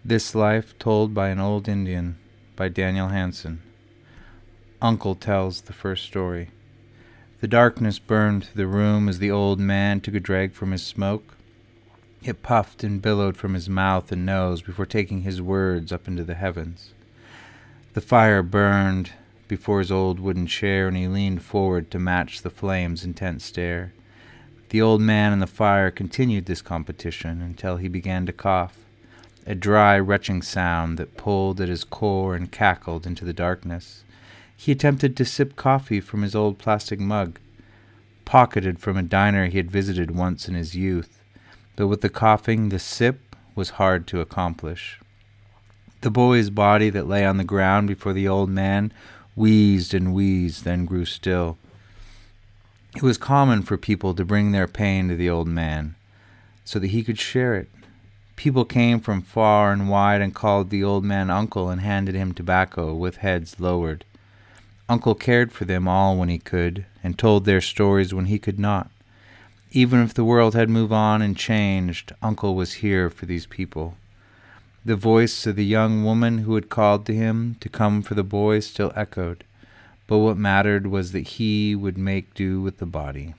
This Life Told by an Old Indian by Daniel Hansen. Uncle tells the first story. The darkness burned through the room as the old man took a drag from his smoke. It puffed and billowed from his mouth and nose before taking his words up into the heavens. The fire burned before his old wooden chair, and he leaned forward to match the flame's intense stare. The old man and the fire continued this competition until he began to cough, a dry, retching sound that pulled at his core and cackled into the darkness. He attempted to sip coffee from his old plastic mug, pocketed from a diner he had visited once in his youth, but with the coughing, the sip was hard to accomplish. The boy's body that lay on the ground before the old man wheezed and wheezed, then grew still. It was common for people to bring their pain to the old man, so that he could share it. People came from far and wide and called the old man uncle and handed him tobacco with heads lowered. Uncle cared for them all when he could, and told their stories when he could not. Even if the world had moved on and changed, Uncle was here for these people. The voice of the young woman who had called to him to come for the boy still echoed, but what mattered was that he would make do with the body.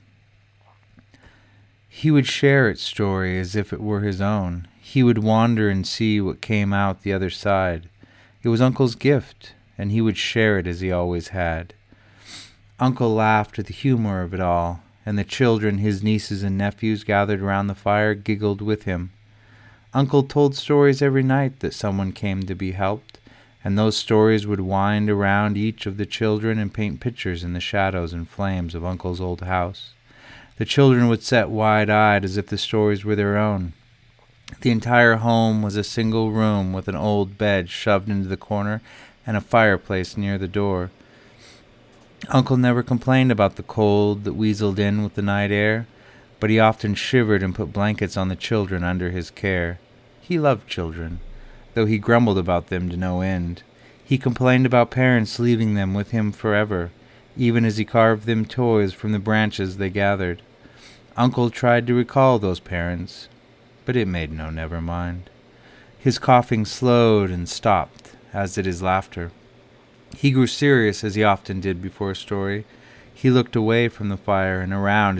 He would share its story as if it were his own. He would wander and see what came out the other side. It was Uncle's gift, and he would share it as he always had. Uncle laughed at the humor of it all, and the children, his nieces and nephews gathered around the fire, giggled with him. Uncle told stories every night that someone came to be helped, and those stories would wind around each of the children and paint pictures in the shadows and flames of Uncle's old house. The children would sit wide-eyed as if the stories were their own. The entire home was a single room with an old bed shoved into the corner and a fireplace near the door. Uncle never complained about the cold that weaseled in with the night air, but he often shivered and put blankets on the children under his care. He loved children, though he grumbled about them to no end. He complained about parents leaving them with him forever, even as he carved them toys from the branches they gathered. Uncle tried to recall those parents, but it made no never mind. His coughing slowed and stopped, as did his laughter. He grew serious, as he often did before a story. He looked away from the fire and around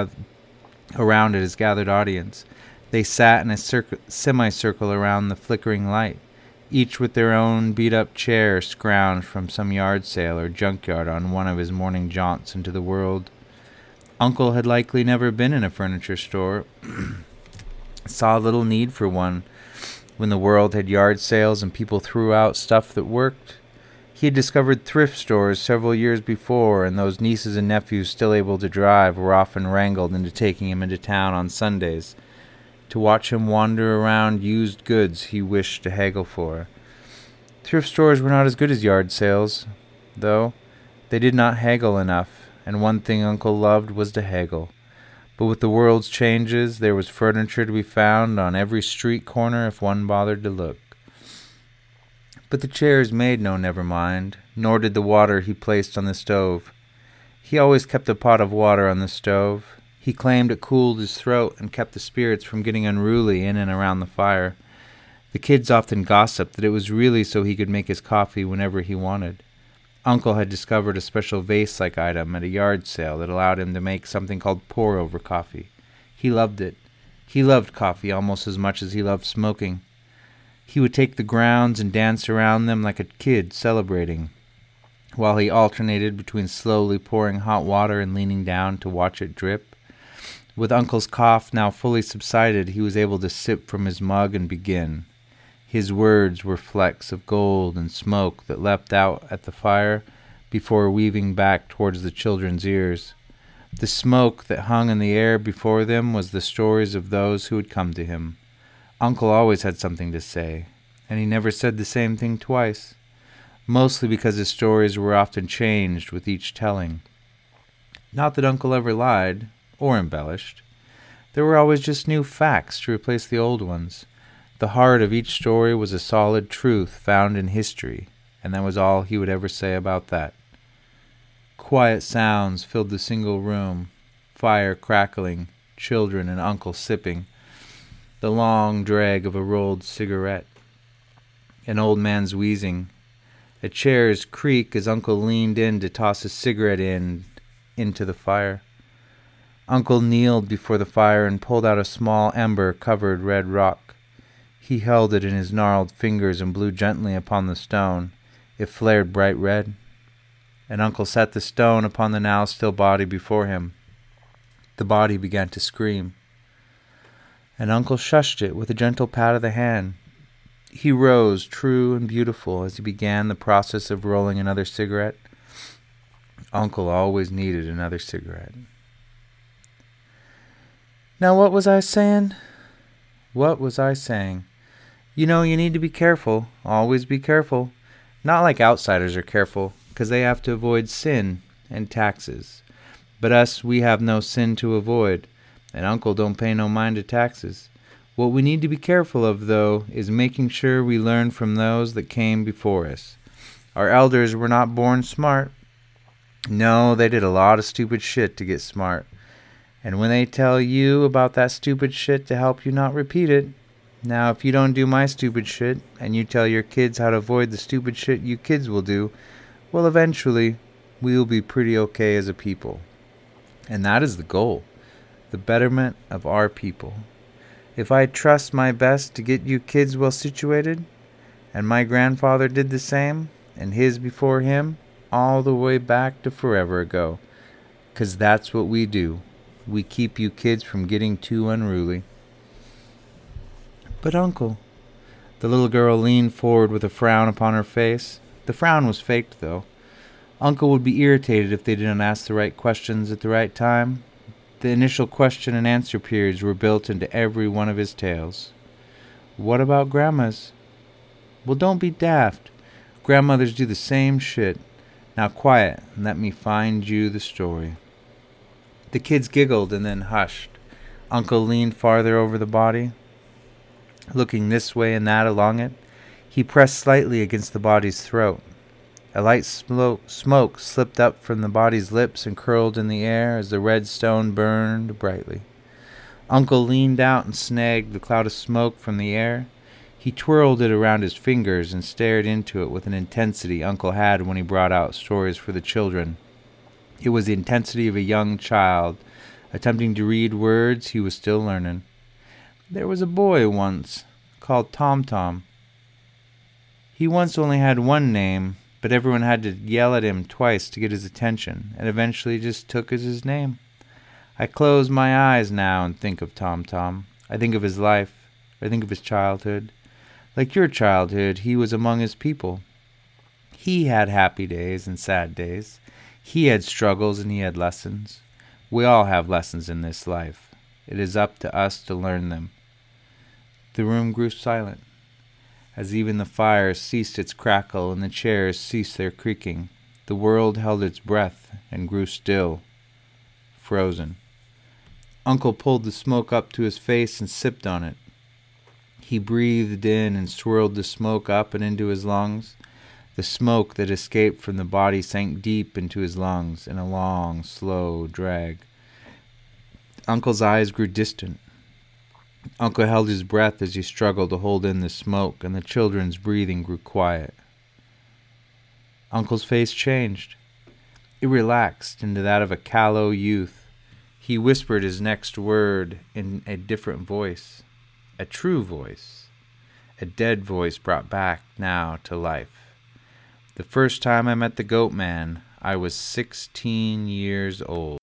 at his gathered audience. They sat in a semicircle around the flickering light, each with their own beat-up chair scrounged from some yard sale or junkyard on one of his morning jaunts into the world. Uncle had likely never been in a furniture store, saw little need for one when the world had yard sales and people threw out stuff that worked. He had discovered thrift stores several years before, and those nieces and nephews still able to drive were often wrangled into taking him into town on Sundays to watch him wander around used goods he wished to haggle for. Thrift stores were not as good as yard sales, though. They did not haggle enough, and one thing Uncle loved was to haggle. But with the world's changes, there was furniture to be found on every street corner if one bothered to look. But the chairs made no never mind, nor did the water he placed on the stove. He always kept a pot of water on the stove. He claimed it cooled his throat and kept the spirits from getting unruly in and around the fire. The kids often gossiped that it was really so he could make his coffee whenever he wanted. Uncle had discovered a special vase-like item at a yard sale that allowed him to make something called pour-over coffee. He loved it. He loved coffee almost as much as he loved smoking. He would take the grounds and dance around them like a kid celebrating, while he alternated between slowly pouring hot water and leaning down to watch it drip. With Uncle's cough now fully subsided, he was able to sip from his mug and begin. His words were flecks of gold and smoke that leapt out at the fire before weaving back towards the children's ears. The smoke that hung in the air before them was the stories of those who had come to him. Uncle always had something to say, and he never said the same thing twice, mostly because his stories were often changed with each telling. Not that Uncle ever lied, or embellished. There were always just new facts to replace the old ones. The heart of each story was a solid truth found in history, and that was all he would ever say about that. Quiet sounds filled the single room, fire crackling, children and Uncle sipping, the long drag of a rolled cigarette. An old man's wheezing. A chair's creak as Uncle leaned in to toss a cigarette into the fire. Uncle kneeled before the fire and pulled out a small ember-covered red rock. He held it in his gnarled fingers and blew gently upon the stone. It flared bright red. And Uncle set the stone upon the now still body before him. The body began to scream. And Uncle shushed it with a gentle pat of the hand. He rose, true and beautiful, as he began the process of rolling another cigarette. Uncle always needed another cigarette. Now what was I saying? What was I saying? You know, you need to be careful. Always be careful. Not like outsiders are careful, because they have to avoid sin and taxes. But us, we have no sin to avoid, and Uncle don't pay no mind to taxes. What we need to be careful of, though, is making sure we learn from those that came before us. Our elders were not born smart. No, they did a lot of stupid shit to get smart. And when they tell you about that stupid shit to help you not repeat it, now if you don't do my stupid shit, and you tell your kids how to avoid the stupid shit you kids will do, well, eventually, we will be pretty okay as a people. And that is the goal, the betterment of our people. If I trust my best to get you kids well situated, and my grandfather did the same, and his before him, all the way back to forever ago, 'cause that's what we do. We keep you kids from getting too unruly. But Uncle, the little girl leaned forward with a frown upon her face. The frown was faked, though. Uncle would be irritated if they didn't ask the right questions at the right time. The initial question and answer periods were built into every one of his tales. What about grandmas? Well, don't be daft. Grandmothers do the same shit. Now quiet and let me find you the story. The kids giggled and then hushed. Uncle leaned farther over the body, looking this way and that along it. He pressed slightly against the body's throat. A light smoke slipped up from the body's lips and curled in the air as the red stone burned brightly. Uncle leaned out and snagged the cloud of smoke from the air. He twirled it around his fingers and stared into it with an intensity Uncle had when he brought out stories for the children. It was the intensity of a young child, attempting to read words he was still learning. There was a boy once, called Tom Tom. He once only had one name, but everyone had to yell at him twice to get his attention, and eventually just took as his name. I close my eyes now and think of Tom Tom. I think of his life. I think of his childhood. Like your childhood, he was among his people. He had happy days and sad days. He had struggles and he had lessons. We all have lessons in this life. It is up to us to learn them. The room grew silent, as even the fire ceased its crackle and the chairs ceased their creaking. The world held its breath and grew still, frozen. Uncle pulled the smoke up to his face and sipped on it. He breathed in and swirled the smoke up and into his lungs. The smoke that escaped from the body sank deep into his lungs in a long, slow drag. Uncle's eyes grew distant. Uncle held his breath as he struggled to hold in the smoke, and the children's breathing grew quiet. Uncle's face changed. It relaxed into that of a callow youth. He whispered his next word in a different voice, a true voice, a dead voice brought back now to life. The first time I met the Goat Man, I was 16 years old.